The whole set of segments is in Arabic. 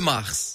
mars.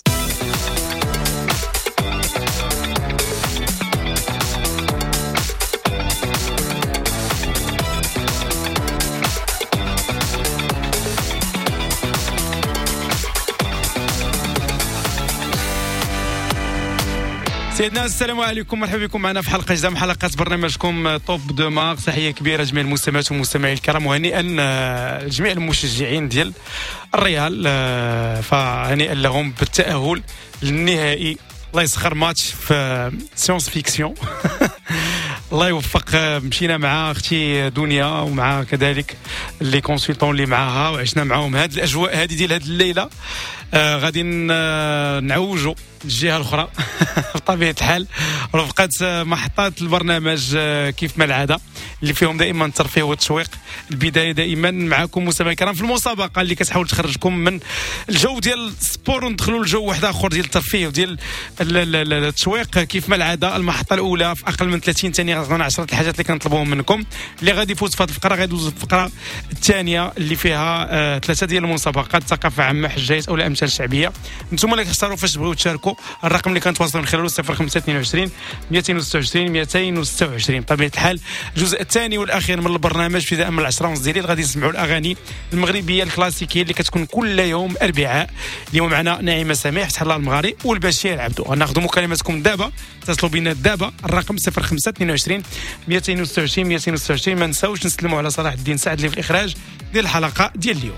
سيدنا السلام عليكم، مرحبا بكم معنا في حلقه جديده من حلقات برنامجكم توب دو مارس. تحيه كبيره جميع المستمعات والمستمعين الكرام، وهنيئا جميع المشجعين ديال الريال، فهنيئا لهم بالتاهل للنهائي. الله يسخر ماتش في سيونس فيكسيون. الله يوفق. مشينا مع اختي دنيا ومع كذلك لي كونسلطون اللي معاها، وعشنا معاهم هذه الاجواء هذه ديال هذه الليله. غادي نعوجوا الجهه الاخرى بطبيعه الحال، رفقات محطات البرنامج كيف ما العاده اللي فيهم دائما الترفيه والتشويق. البدايه دائما معكم مستمعينا الكرام في المسابقه اللي كتحاول تخرجكم من الجو ديال السبور وندخلوا لجو واحد اخر ديال الترفيه وديال التشويق. كيف ما العاده المحطه الاولى في اقل من 30 ثانيه غتعطينا 10 الحاجات اللي كنطلبوهم منكم. اللي غادي يفوز في هذه الفقره غادي يدوز الفقره الثانيه اللي فيها ثلاثه ديال المسابقات: ثقافه عامه، حجايات او الامثال الشعبيه. نتوما اللي كتختاروا فاش تبغيو تشاركوا. الرقم اللي كنتواصلوا من خلاله 0522 226 226. بطبيعه الحال الجزء الثاني والاخير من البرنامج في ذا من 10:30 ديال غادي نسمعوا الاغاني المغربيه الكلاسيكيه اللي كتكون كل يوم اربعاء. اليوم معنا نعيمه سميح، فتح الله المغاري والبشير عبدو. غناخذوا مكالماتكم دابا، اتصلوا بنا دابا. الرقم 0522 226 226. ما نساوش نسلموا على صلاح الدين سعد اللي في الاخراج ديال الحلقه ديال اليوم.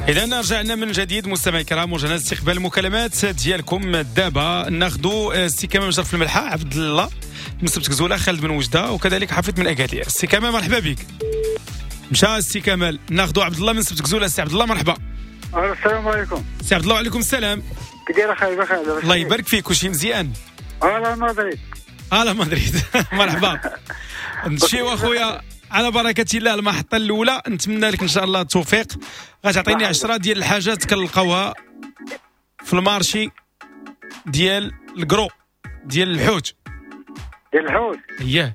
إذا رجعنا من جديد مستمعي الكرام وجانا استقبال المكالمات ديالكم. دابا ناخذوا استكمام مشرف الملحة عبد الله من سبت كزوله، خالد من وجده، وكذلك حفيظ من اكادير. استكمام مرحبا بك. مشى استكمال ناخذوا عبد الله من سبت كزوله. سي عبد الله مرحبا. السلام عليكم. سي عبد الله وعليكم السلام. كي داير اخاي؟ بخير الله يبارك فيك. كلشي مزيان؟ على مدريد. على مدريد. مرحبا. نمشيو اخويا على بركة الله المحطة الأولى. نتمنى لك إن شاء الله التوفيق. غتعطيني 10 ديال الحاجات كنلقاوها في المارشي ديال الكرو ديال الحوت. ديال الحوت؟ اييه.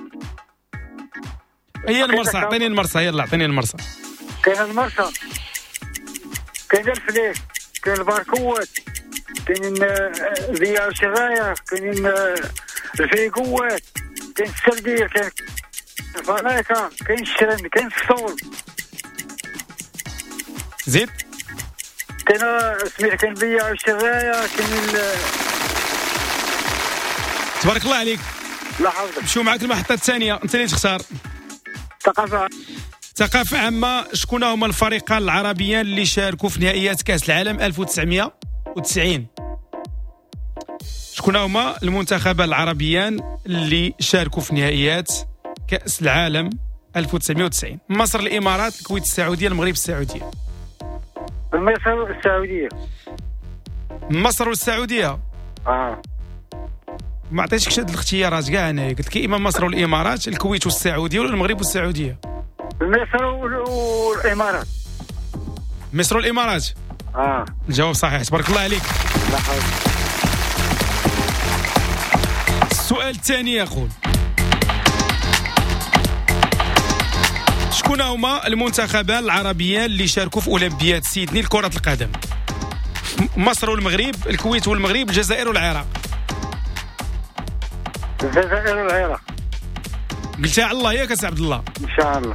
هي المرسى. عطيني المرسى. يلا عطيني المرسى. كاين المرسى، كاين الفليك، كاين الباركوات، كاين ذيا الشرايه، كاين الفيكوات، كاين السردير، كاين الفلاكه، كاين الشرند، كاين الصول. زيد. كاين سميتها، كاين ذيا الشرايه، كاين تبارك الله عليك. لا حافظك. نمشيو معاك المحطة الثانية، أنت اللي تختار. ثقافة عامة. شكون هما الفريقان العربيان اللي شاركوا في نهائيات كأس العالم 1990؟ شكون هما المنتخبان العربيان اللي شاركوا في نهائيات كأس العالم 1990؟ مصر، الإمارات، الكويت السعودية، المغرب السعودية. مصر والسعودية. مصر والسعودية. ما عطيتكش هاد الاختيارات كاع. انا قلت لك اما مصر والامارات، الكويت والسعوديه، ولا المغرب والسعوديه. مصر والامارات. مصر والامارات. الجواب صحيح. تبارك الله عليك. لا حول. السؤال الثاني يقول: شكون هما المنتخبان العربيان اللي شاركوا في اولمبياد سيدني لكرة القدم؟ مصر والمغرب، الكويت والمغرب، الجزائر والعراق. الجزائر والعراق. قلتها على الله ياك سي عبد الله؟ ان شاء الله.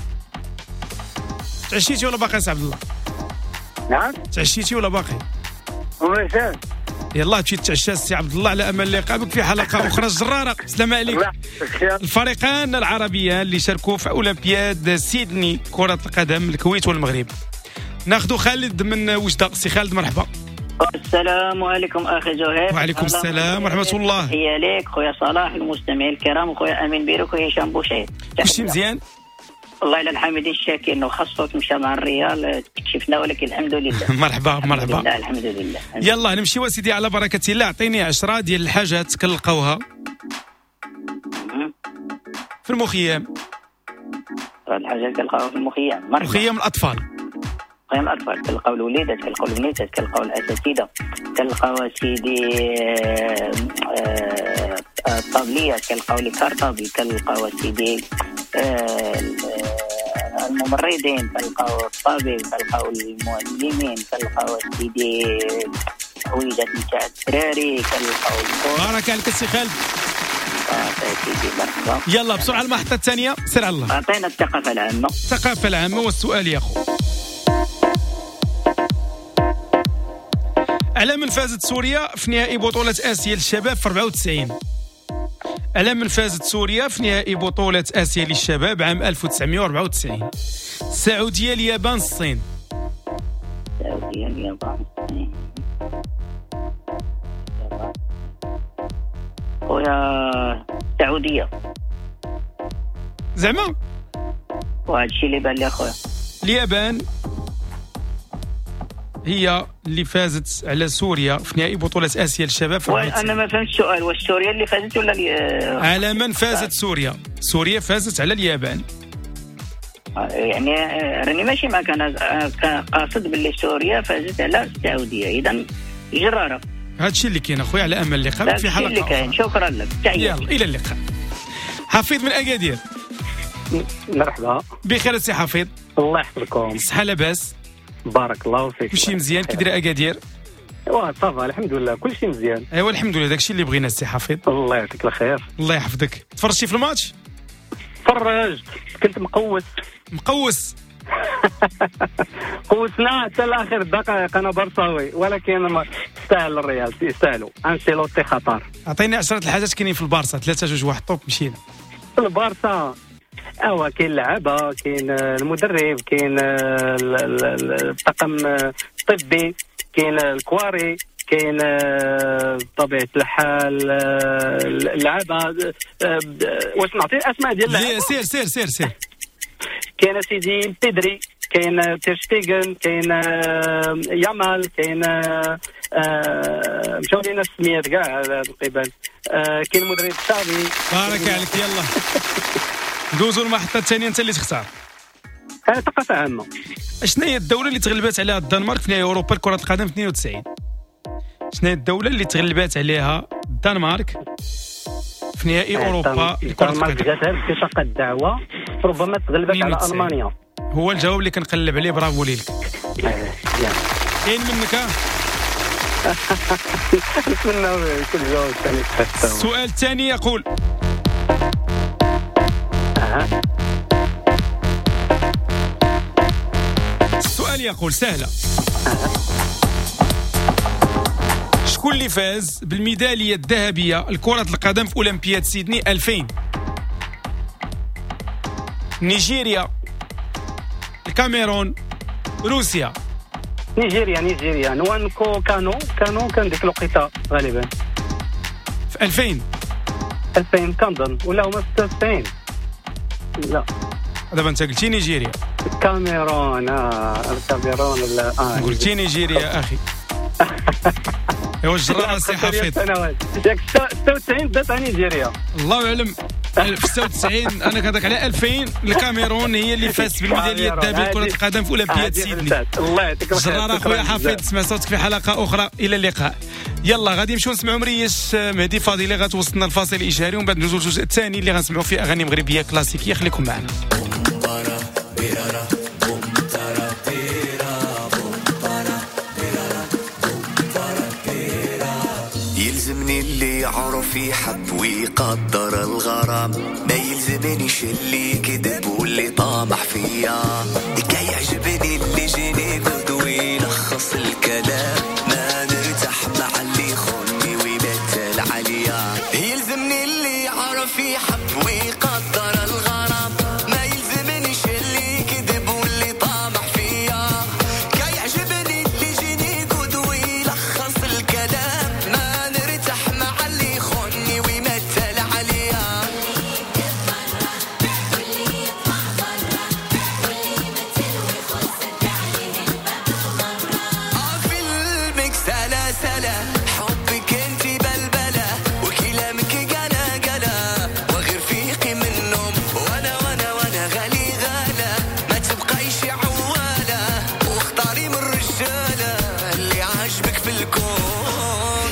تعشيتي ولا باقي سي عبد الله؟ نعم. تعشيتي ولا باقي؟ ومازال. يلا تمشي تتعشى سي عبد الله على امل اللقاء بك في حلقه اخرى الجراره. السلام عليك. الفريقان العربيان اللي شاركوا في اولمبياد سيدني كرة القدم، الكويت والمغرب. ناخذ خالد من وجده. سي خالد مرحبا. السلام عليكم اخي جوهر. وعليكم السلام ورحمه الله. تحيه لك خويا صلاح، المستمعين الكرام، وخويا امين بيروك وهشام بوشير. كلشي مزيان؟ والله الى الحمد الشاكر. وخاصك مشى مع الريال شفنا، ولكن الحمد لله. مرحبا مرحبا. الحمد لله. يلا نمشيو سيدي على بركه الله. اعطيني 10 ديال الحاجات كنلقاوها في المخيم. الحاجات كنلقاوها في المخيم. مخيم الاطفال. مخيم الاطفال كنلقاو الوليدات، كنلقاو البنيتات، كنلقاو الاساتذه، كنلقاو سيدي الطابليات، كنلقاو لي كارطابل، كنلقاو سيدي الممرضين، كنلقاو الطبيب، كنلقاو المعلمين، كنلقاو سيدي حويجات نتاع الدراري، كنلقاو. بارك عليك السي خالد. سيدي مرحبا. يلا بسرعه المحطه الثانيه. سير على الله. اعطينا الثقافه العامه. الثقافه العامه. والسؤال يا اخو: على من فازت سوريا في نهائي بطولة آسيا للشباب في 94؟ على من فازت سوريا في نهائي بطولة آسيا للشباب عام 1994؟ السعودية، اليابان، الصين. السعودية، اليابان، الصين. خويا السعودية. زعما؟ وهذا الشيء اللي بان لي خويا. اليابان هي اللي فازت على سوريا في نهائي بطولة آسيا للشباب في 94. أنا ما فهمت السؤال. واش سوريا اللي فازت ولا على من فازت سوريا؟ سوريا فازت على اليابان. يعني راني ماشي معك. أنا قاصد باللي سوريا فازت على السعودية. إذا جرارة. هذا الشيء اللي كاين أخويا. على أمل اللقاء في حلقة أخرى. شكرا لك. يلا إلى اللقاء. حفيظ من أكادير. مرحبا. بخير سي حفيظ. الله يحفظكم. صحة لاباس؟ بارك الله فيك. كلشي مزيان؟ كي داير أكادير؟ صافا الحمد لله كلشي مزيان. ايوا الحمد لله. داكشي اللي بغينا السي حفيظ. الله يعطيك الخير. الله يحفظك. تفرجتي في الماتش؟ فرجت. كنت مقوس. قوسنا حتى لاخر دقائق. انا برصاوي ولكن يستاهل الريال. يستاهلوا. انشيلوتي خطر. اعطيني 10 الحاجات كاينين في البارسا. 3-2 1 طوب مشينا. البارسا كاين اللعابه، كاين المدرب، كاين الطاقم الطبي، كاين الكواري، كاين بطبيعه الحال اللعابه. واش نعطي الاسماء ديال اللعابه؟ سير كاين سيدي بيدري، كاين تيرشتيغن، كاين يامال، كاين مشاو لينا السميات كاع من قبل. كاين المدرب تشافي. بارك عليك. يلا ندوزو للمحطه الثانيه، انت اللي تختار. ثقافه عامه. شنو هي الدوله اللي تغلبت عليها الدنمارك في نهائي اوروبا لكره القدم في 92؟ شنو هي الدوله اللي تغلبت عليها الدنمارك في نهائي اوروبا لكره الدنمارك القدم؟ جاتها باتفاق الدعوه، ربما تغلبت على المانيا. هو الجواب اللي كنقلب عليه. برافو ليك. كاين منك. نتمنى كل جواب ثاني. السؤال الثاني يقول السؤال يقول سهلة. شكون اللي فاز بالميدالية الذهبية لكرة القدم في أولمبياد سيدني 2000؟ نيجيريا، الكاميرون، روسيا؟ نيجيريا نوانكو كانوا كان ديك الوقيته غالبا في 2000 كنظن، ولا هما 96. لا دابا انت قلتي نيجيريا. الكاميرون ولا قلتي نيجيريا اخي. ايوا الجراره سي حفيظ. ياك 96 دات نيجيريا. الله اعلم. في 96 انا كنهضرك على 2000 الكاميرون هي اللي فازت بالميداليه الذهبيه لكره القدم في اولمبياد سيدني. الله يعطيك الخير. الجراره اخويا حفيظ، تسمع صوتك في حلقه اخرى. الى اللقاء. يلا غادي نمشيو نسمعوا مريش مهدي فاضلي غتوصلنا الفاصل الاشاري، ومن بعد ندوزو الجزء الثاني اللي غنسمعوا فيه اغاني مغربيه كلاسيكيه. خليكم معنا. يلزمني اللي يعرف يحب ويقدر الغرام، ما يلزمنيش اللي يكذب واللي طامح فيا. يعجبني اللي يجيني قد ويلخص الكلام، ما نرتاح مع اللي يخوني ويبتل عليا. يلزمني اللي يعرف يحب ويقدر الغرام، ما يلزمنيش اللي يكذب واللي طامح فيا. يعجبني اللي يجيني قد ويلخص الكلام، ما نرتاح مع اللي يخوني ويمثل عليا. في المك سلاسلة، حبك انتي بلبلة، وكلامك قلا قلا، وغير فيقي منهم وانا غالي غالة. ما تبقايش عوالة، واختاري من الرجالة اللي عاجبك في الكون.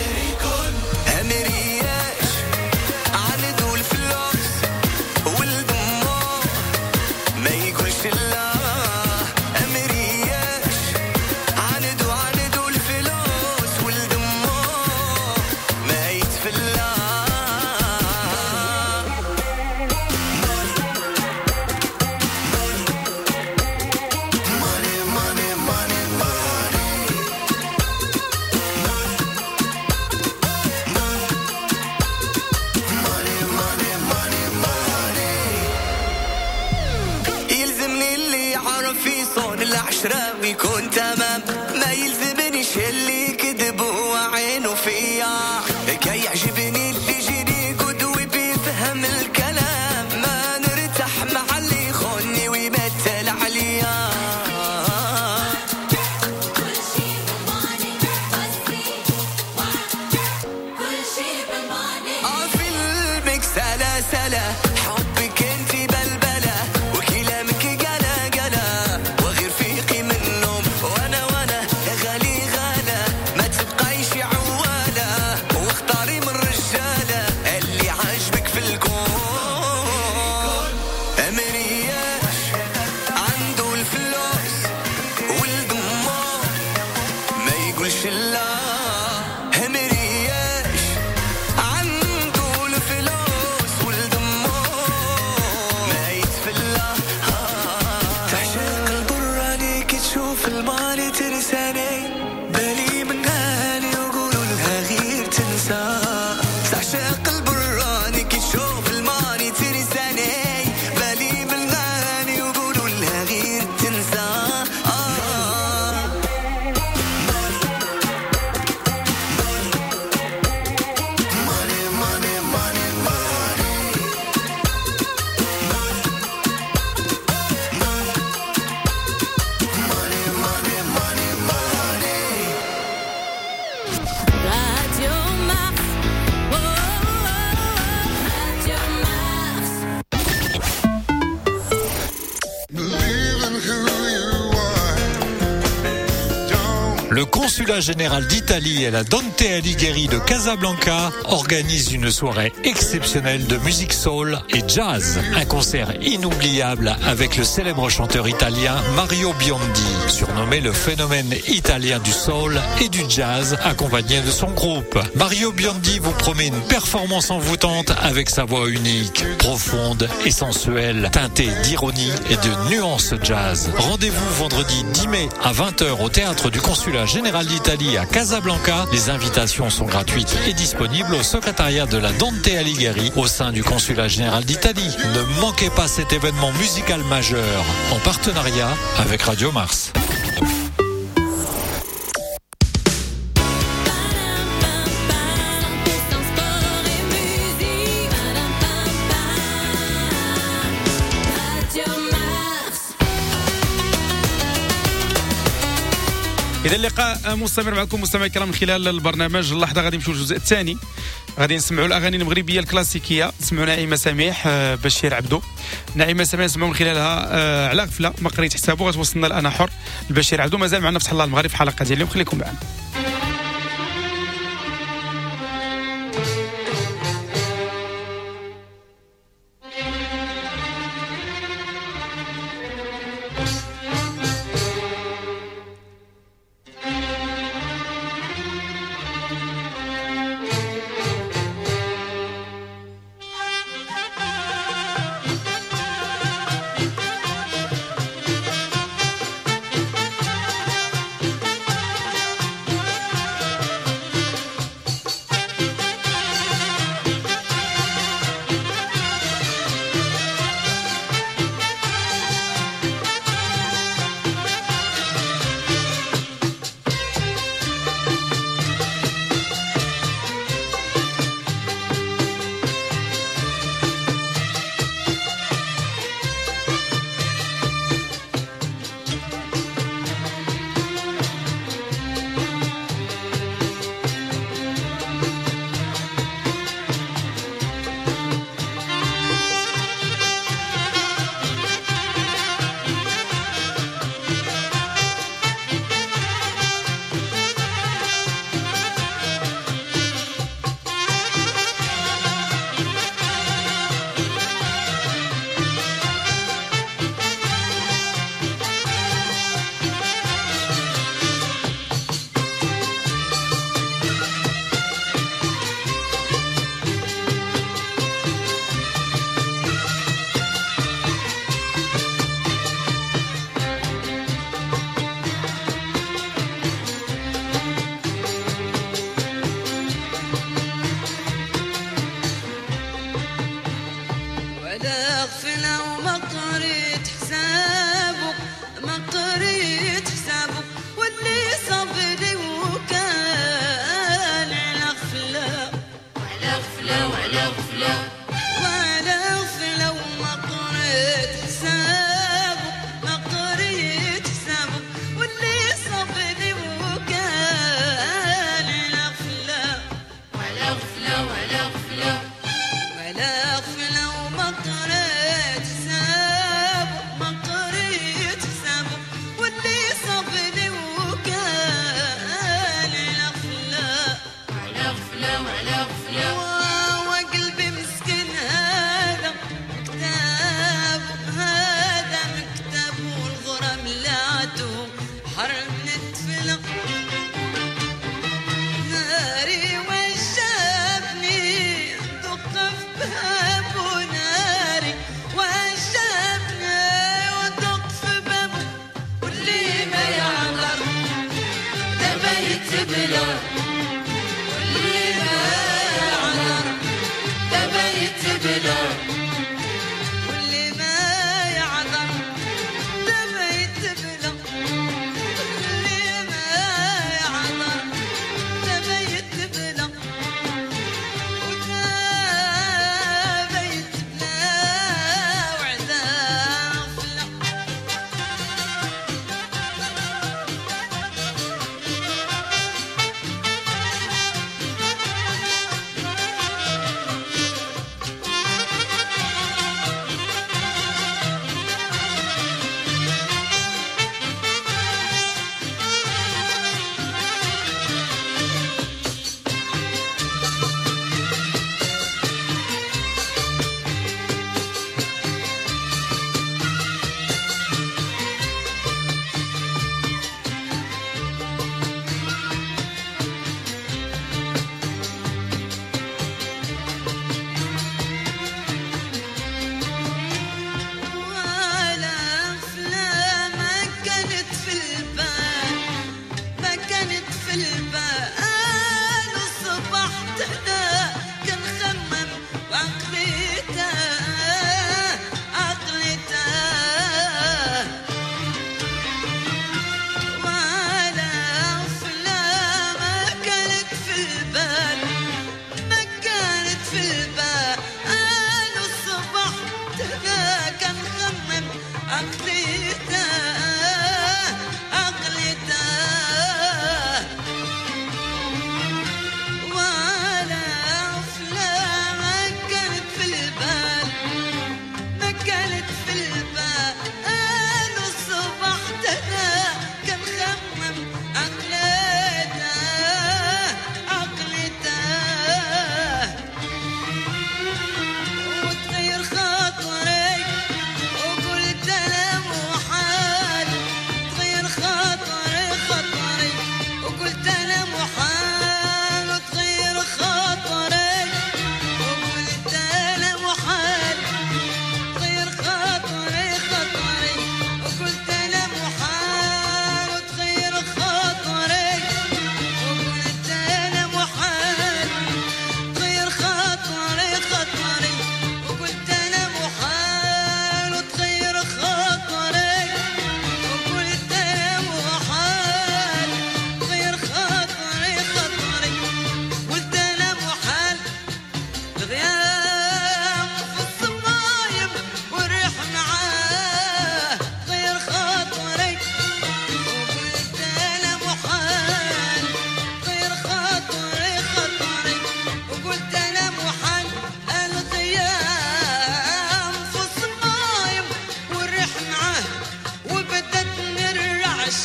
همرياش عندو الفلوس والدمو، ما يقولش لا. همرياش عندو الفلوس والدمو، ما يتفلا. يلزمني اللي يعرف يصون العشرة ويكون تمام، ما يلزمنيش اللي يكذب وعينه فيا. يعجبني اللي يجيني قد وبيفهم الكلام، ما نرتاح مع اللي يخوني ويمثل عليا. في المك سلاسلة، حبك انتي بلبلة، وكلامك قلا قلا، وغير فيقي منهم وانا غالي غالة. ما تبقايش عوالة، واختاري من الرجالة اللي عاجبك في الكون. امرياش عنده الفلوس والدمو، ما يقولش لا. همرياش عنده الفلوس والدمو، ما يتفلا. تعشق البراني كي تشوف المالي ترساني، بالي من غالي وقولوا لها غير تنسى. تعشق البراني كي تشوف المالي ترساني، بالي Le consulat général d'Italie et la Dante Alighieri de Casablanca organisent une soirée exceptionnelle de musique soul et jazz. Un concert inoubliable avec le célèbre chanteur italien Mario Biondi, surnommé le phénomène italien du soul et du jazz, accompagné de son groupe. Mario Biondi vous promet une performance envoûtante avec sa voix unique, profonde et sensuelle, teintée d'ironie et de nuances jazz. Rendez-vous vendredi 10 mai à 20h au théâtre du Consulat général d'Italie à Casablanca. Les invitations sont gratuites et disponibles au secrétariat de la Dante Alighieri au sein du Consulat général d'Italie. Ne manquez pas cet événement musical majeur en partenariat avec Radio Mars. إذا اللقاء مستمر معكم مستمعي الكرام من خلال البرنامج. اللحظة غادي نمشيو للجزء الثاني، غادي نسمعوا الأغاني المغربية الكلاسيكية. نسمعوا نعيمة سميح، بشير عبدو. نعيمة سميح نسمعوا من خلالها على غفلة ما قريت حسابه، غتوصلنا لأنا حر. البشير عبدو مازال معنا فتح الله المغرب في حلقة ديال اليوم، خليكم معنا.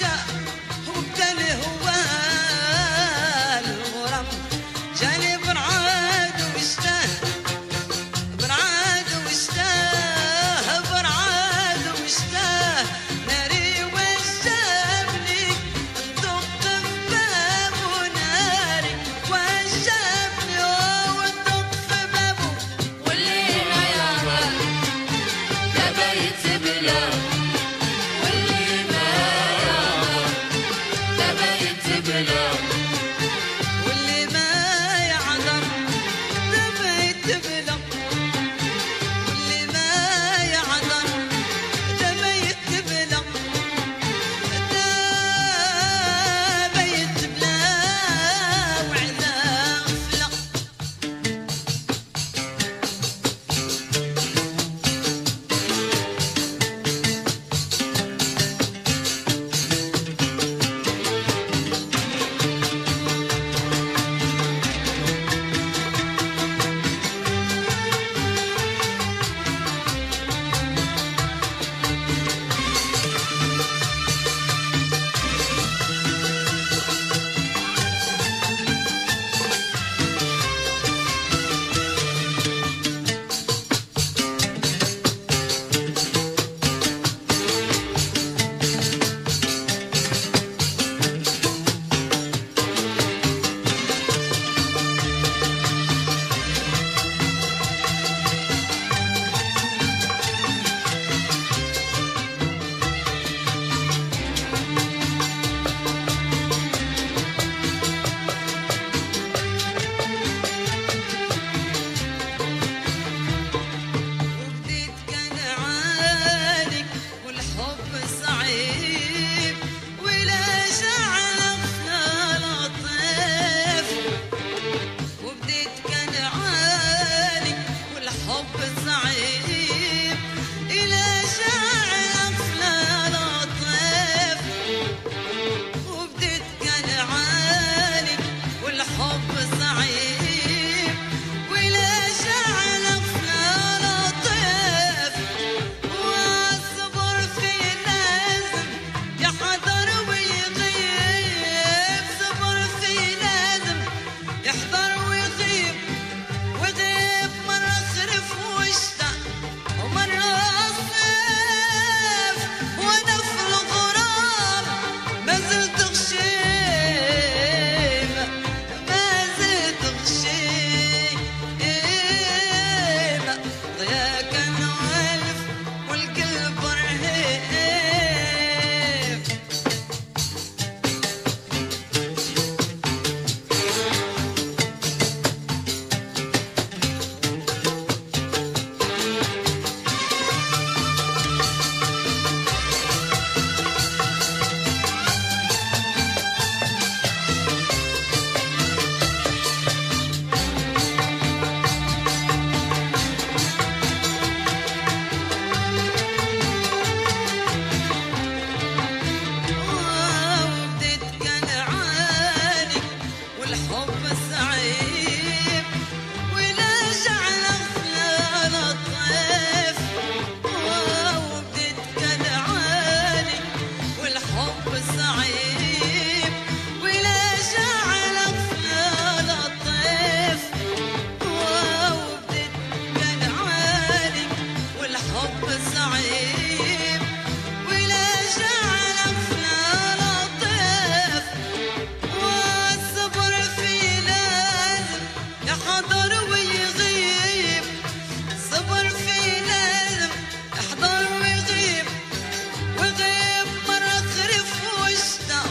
وغيب مرة خرف واشتاق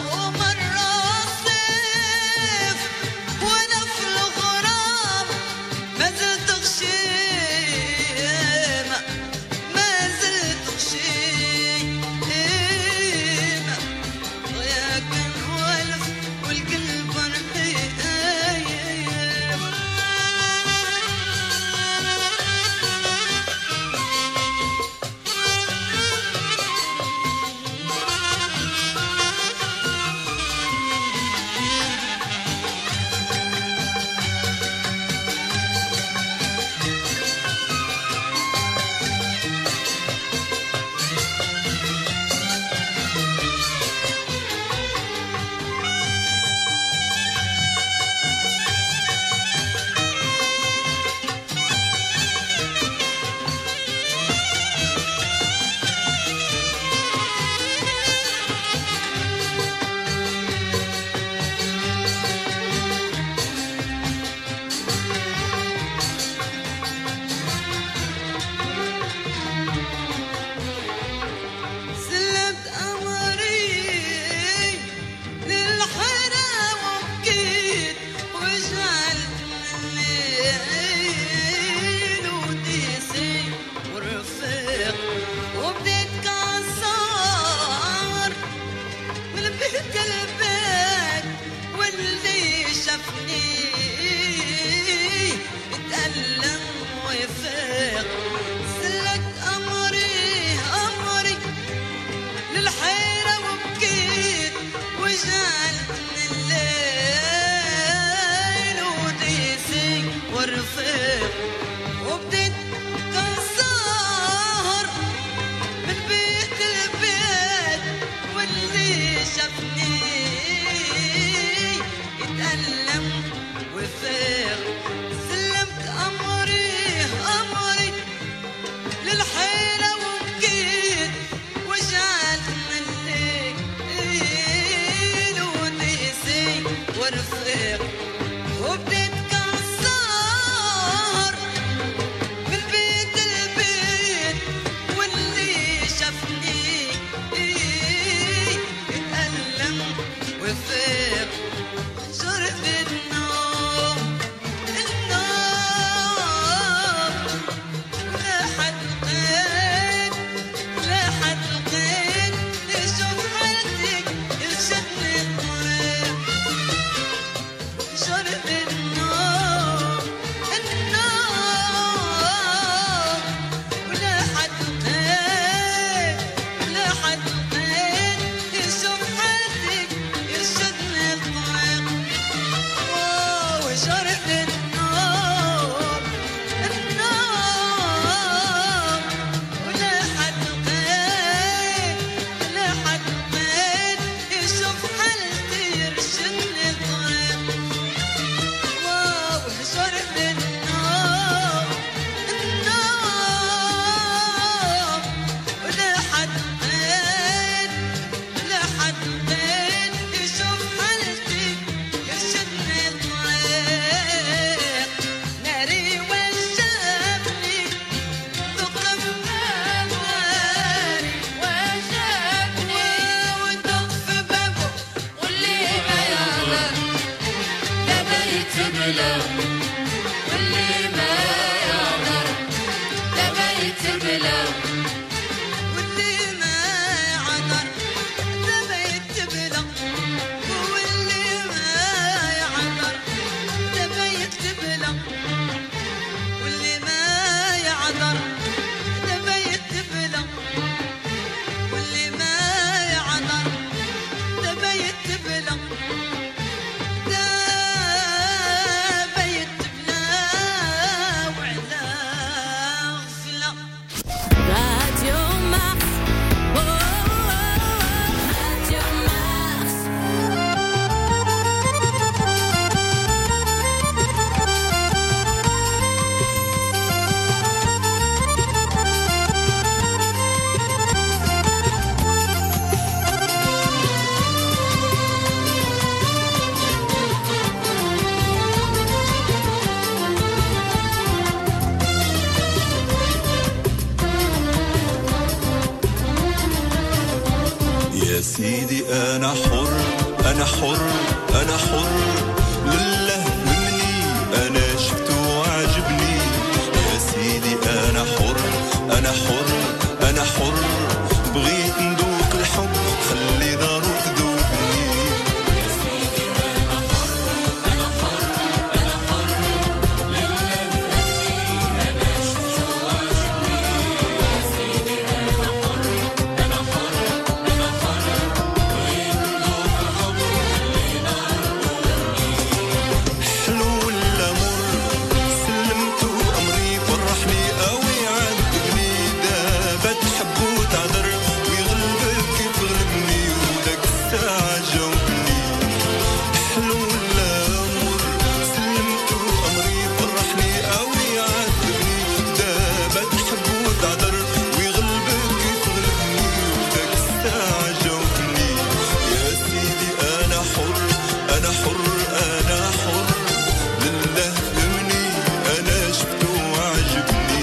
يا سيدي أنا حر أنا حر أنا حر لله مني أنا شفته وعجبني. يا سيدي أنا حر أنا حر أنا حر بغيت ندوق الحب خلي دارو تذوقني. يا سيدي أنا حر أنا حر أنا حر لله مني أنا شفته وعجبني. يا سيدي أنا حر أنا حر أنا حر بغيت ندوق الحب خلي دارو تذوقني. حلو ولا مر سلمتو أمري فرحني قوي عذبني. دابا تحب وتعذر ويغلبك كيف غلبني وداك الساعة جاوبني. حلو ولا مر سلمتو أمري فرحني قوي عذبني. دابا تحب وتعذر ويغلبك كيف غلبني وداك الساعة جاوبني. يا سيدي أنا حر أنا حر أنا حر لله مني أنا شفته وعجبني.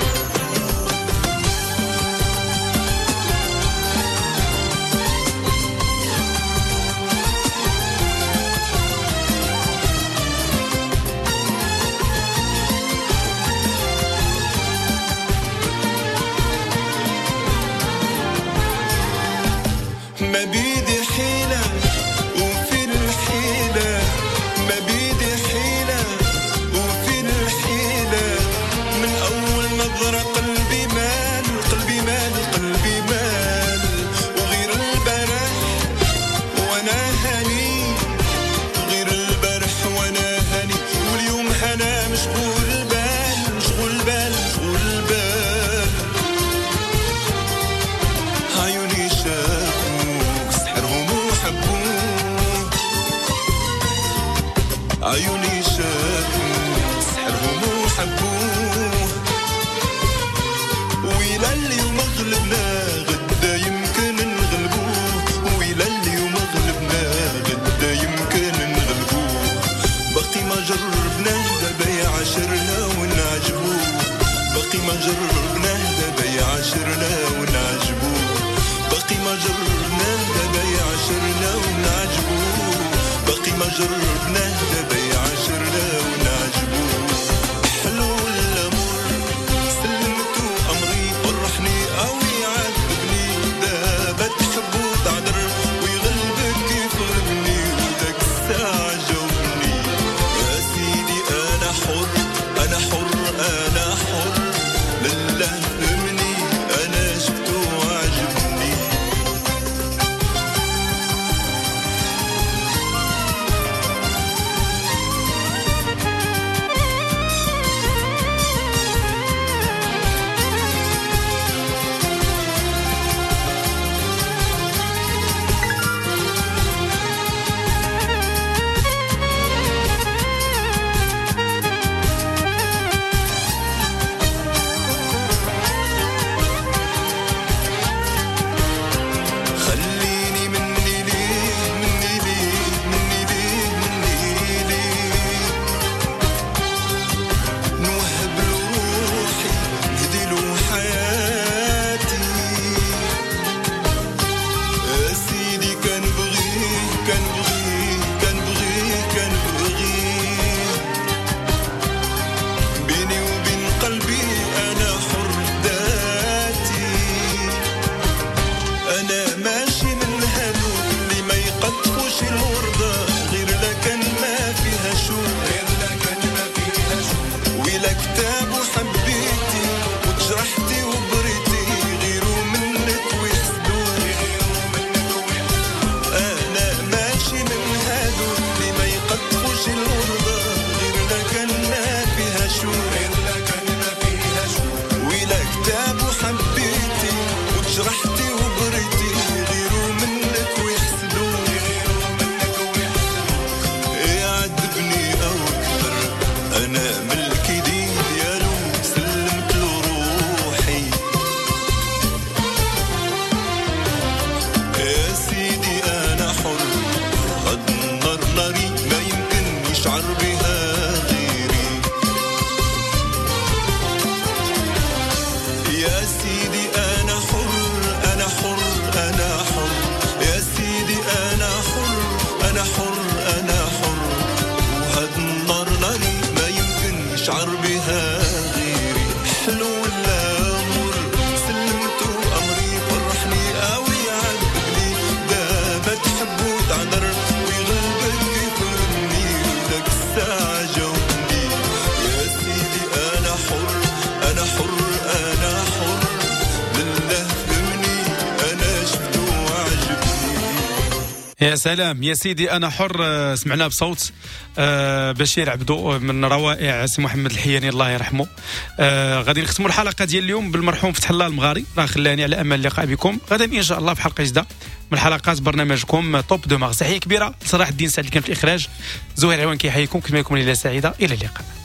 ما بيدي حيلة وفي الحيلة ما بيدي حيلة وفي الحيلة من أول نظرة قلبي مال قلبي مال قلبي مال وغير البارح وأنا هاني غير البارح وأنا هاني واليوم أنا مشغول البال مشغول البال مشغول البال. عيوني شافوك سحرهم وحبوك. عيوني شافوك سحرهم وحبوك. ويلا اليوم غلبنا غدا يمكن نغلبوه. ويلا اليوم غلبنا غدا يمكن نغلبوه. باقي ما جربنا دابا يعاشرنا ونعجبوه. باقي ما جربنا دابا يعاشرنا ونعجبوه. باقي ما جربنا دابا يعاشرنا ونعجبوه. باقي ما جربنا دابا يعاشرنا ونعجبوه. حلو ولا مر سلمتو أمري فرحني قوي عذبني. دابا تحب وتعذر ويغلبك كيف غلبني وداك الساعة جاوبني. يا سيدي أنا حر أنا حر أنا حر لله مني أنا شفته وعجبني. أنا حر أنا حر وهاد النار ناري ما يمكن يشعر بها غيري حلو ولا مر سلمت أمري فرحني أوي عذبني دابا تحب وتعذر ويغلبك يفهمني وداك الساعة جاوبني يا سيدي أنا حر أنا حر أنا حر لله فهمني أنا شفتو وعجبني. يا سلام يا سيدي أنا حر. سمعنا بصوت بشير عبدو من روائع سي محمد الحياني الله يرحمه. غادي نختموا الحلقة ديال اليوم بالمرحوم فتح الله المغاري راه خلاني على أمل اللقاء بكم غدا إن شاء الله في حلقة جديدة من حلقات برنامجكم توب دو مارس. تحية كبيرة صلاح الدين سعد اللي كان في الإخراج. زهير عوان كيحييكم كما يكون ليلة سعيدة إلى اللقاء.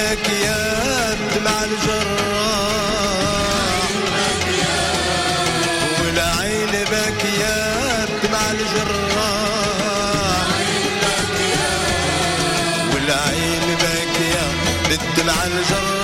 باكيات دمع الجراح والعين باكيات دمع الجراح والعين باكيات بالدمع الجراح